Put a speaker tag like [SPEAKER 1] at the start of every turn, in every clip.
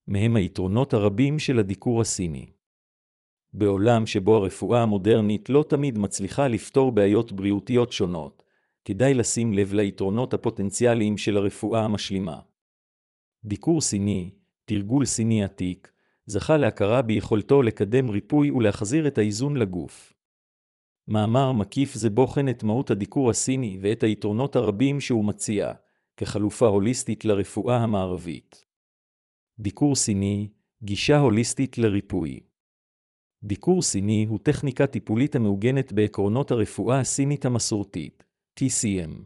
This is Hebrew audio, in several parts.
[SPEAKER 1] מהם היתרונות הרבים של הדיקור הסיני. בעולם שבו הרפואה המודרנית לא תמיד מצליחה לפתור בעיות בריאותיות שונות, כדאי לשים לב ליתרונות הפוטנציאליים של הרפואה המשלימה. דיקור סיני, תרגול סיני עתיק, זכה להכרה ביכולתו לקדם ריפוי ולהחזיר את האיזון לגוף. מאמר מקיף זה בוחן את מהות הדיקור הסיני ואת היתרונות הרבים שהוא מציע, כחלופה הוליסטית לרפואה המערבית. דיקור סיני, גישה הוליסטית לריפוי. דיקור סיני הוא טכניקה טיפולית המעוגנת בעקרונות הרפואה הסינית המסורתית, TCM.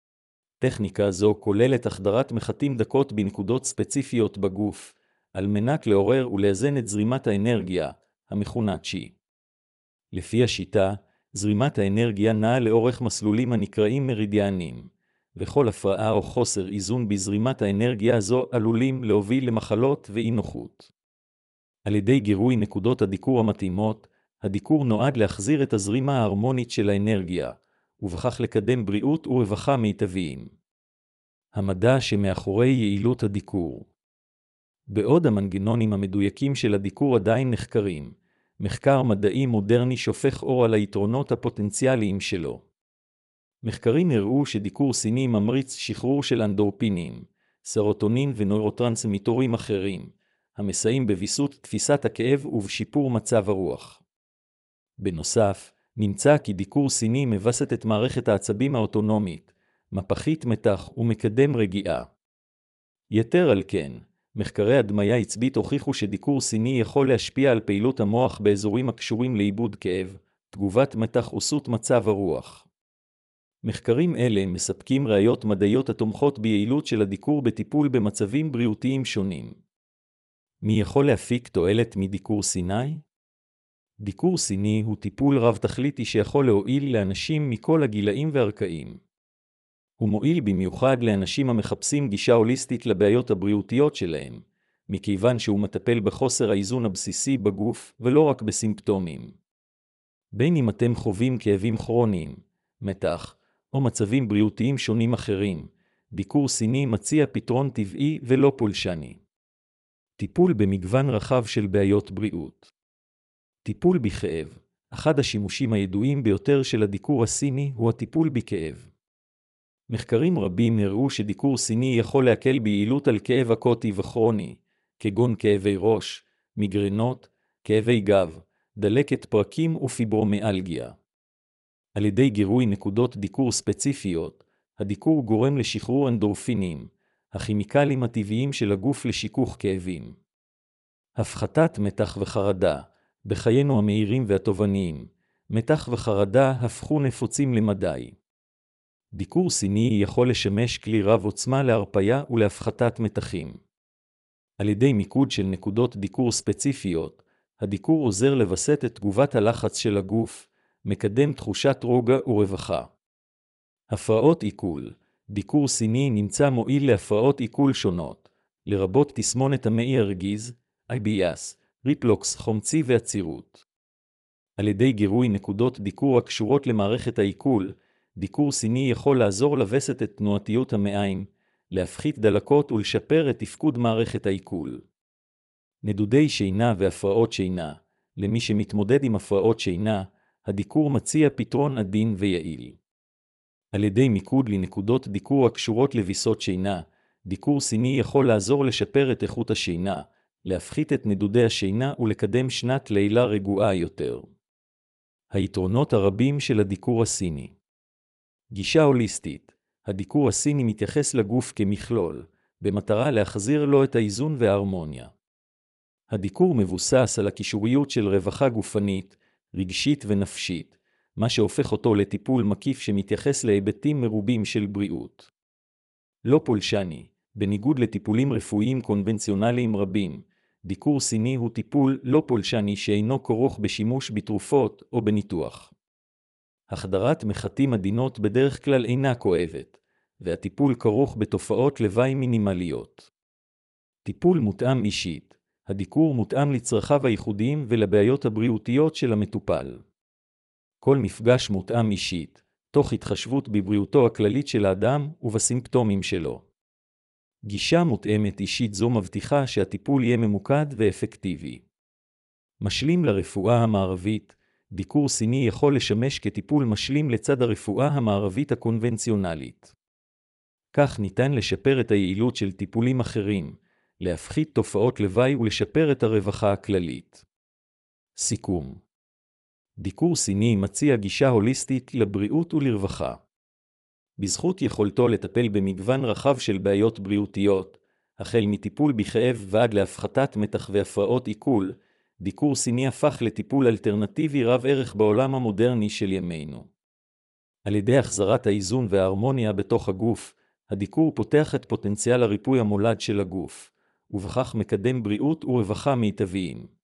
[SPEAKER 1] טכניקה זו כוללת החדרת מחטים דקות בנקודות ספציפיות בגוף, על מנת לעורר ולאזן את זרימת האנרגיה, המכונה צ'י. לפי השיטה, זרימת האנרגיה נעה לאורך מסלולים הנקראים מרידיאנים, וכל הפרעה או חוסר איזון בזרימת האנרגיה הזו עלולים להוביל למחלות ואי נוחות. על ידי גירוי נקודות הדיקור המתאימות, הדיקור נועד להחזיר את הזרימה ההרמונית של האנרגיה, ובכך לקדם בריאות ורווחה מיטביים. המדע שמאחורי יעילות הדיקור. בעוד המנגנונים המדויקים של הדיקור עדיין נחקרים, מחקר מדעי מודרני שופך אור על היתרונות הפוטנציאליים שלו. מחקרים הראו שדיקור סיני ממריץ שחרור של אנדורפינים, סרוטונין ונוירוטרנסמיטורים אחרים, המסייעים בוויסות תפיסת הכאב ובשיפור מצב הרוח. בנוסף, נמצא כי דיקור סיני מבסט את מערכת העצבים האוטונומית, מפחית מתח ומקדם רגיעה. יתר על כן, מחקרי הדמיה עצבית הוכיחו שדיקור סיני יכול להשפיע על פעילות המוח באזורים הקשורים לאיבוד כאב, תגובת מתח וסות מצב הרוח. מחקרים אלה מספקים ראיות מדעיות התומכות ביעילות של הדיקור בטיפול במצבים בריאותיים שונים. מי יכול להפיק תועלת מדיקור סיני? דיקור סיני הוא טיפול רב-תכליתי שיכול להועיל לאנשים מכל הגילאים והרקעים. הוא מועיל במיוחד לאנשים המחפשים גישה הוליסטית לבעיות הבריאותיות שלהם, מכיוון שהוא מטפל בחוסר האיזון הבסיסי בגוף ולא רק בסימפטומים. בין אם אתם חווים כאבים כרוניים, מתח, או מצבים בריאותיים שונים אחרים, דיקור סיני מציע פתרון טבעי ולא פולשני. טיפול במגוון רחב של בעיות בריאות. טיפול בכאב. אחד השימושים הידועים ביותר של הדיקור הסיני הוא הטיפול בכאב. מחקרים רבים הראו שדיקור סיני יכול להקל ביעילות על כאב אקוטי וכרוני, כגון כאבי ראש, מיגרנות, כאבי גב, דלקת פרקים ופיברומיאלגיה. על ידי גירוי נקודות דיקור ספציפיות, הדיקור גורם לשחרור אנדורפינים, הכימיקלים הטבעיים של הגוף לשיכוך כאבים. הפחתת מתח וחרדה. בחיינו המהירים והתובעניים, מתח וחרדה הפכו נפוצים למדי. דיקור סיני יכול לשמש כלי רב עוצמה להרפיה ולהפחתת מתחים. על ידי מיקוד של נקודות דיקור ספציפיות, הדיקור עוזר לבסט את תגובת הלחץ של הגוף, מקדם תחושת רוגע ורווחה. הפרעות עיכול. דיקור סיני נמצא מועיל להפרעות עיכול שונות, לרבות תסמונת המעי הרגיז, IBS, ריפלוקס חומצי ועצירות. על ידי גירוי נקודות דיקור הקשורות למערכת העיכול, דיקור סיני יכול לעזור לבסט את תנועתיות המעיים, להפחית דלקות ולשפר את תפקוד מערכת העיכול. נדודי שינה והפרעות שינה. למי שמתמודד עם הפרעות שינה, הדיקור מציע פתרון עדין ויעיל. על ידי מיקוד לנקודות דיקור הקשורות לוויסות שינה, דיקור סיני יכול לעזור לשפר את איכות השינה, להפחית את נדודי השינה ולקדם שנת לילה רגועה יותר. היתרונות הרבים של הדיקור הסיני. גישה הוליסטית. הדיקור הסיני מתייחס לגוף כמכלול, במטרה להחזיר לו את האיזון וההרמוניה. הדיקור מבוסס על הקישוריות של רווחה גופנית, רגשית ונפשית, מה שהופך אותו לטיפול מקיף שמתייחס להיבטים מרובים של בריאות. לא פולשני. בניגוד לטיפולים רפואיים קונבנציונליים רבים, דיקור סיני הוא טיפול לא פולשני שאינו כרוך בשימוש בתרופות או בניתוח. החדרת מחטים עדינות בדרך כלל אינה כואבת, והטיפול כרוך בתופעות לוואי מינימליות. טיפול מותאם אישית. הדיקור מותאם לצרכיו הייחודיים ולבעיות הבריאותיות של המטופל. כל מפגש מותאם אישית, תוך התחשבות בבריאותו הכללית של האדם ובסימפטומים שלו. גישה מותאמת אישית זו מבטיחה שהטיפול יהיה ממוקד ואפקטיבי. משלים לרפואה המערבית, דיקור סיני יכול לשמש כטיפול משלים לצד הרפואה המערבית הקונבנציונלית. כך ניתן לשפר את היעילות של טיפולים אחרים, להפחית תופעות לוואי ולשפר את הרווחה הכללית. סיכום. דיקור סיני מציע גישה הוליסטית לבריאות ולרווחה. בזכות יכולתו לטפל במגוון רחב של בעיות בריאותיות, החל מטיפול בכאב ועד להפחתת מתח והפרעות עיכול, דיקור סיני הפך לטיפול אלטרנטיבי רב ערך בעולם המודרני של ימינו. על ידי החזרת האיזון וההרמוניה בתוך הגוף, הדיקור פותח את פוטנציאל הריפוי המולד של הגוף, ובכך מקדם בריאות ורווחה מיטביים.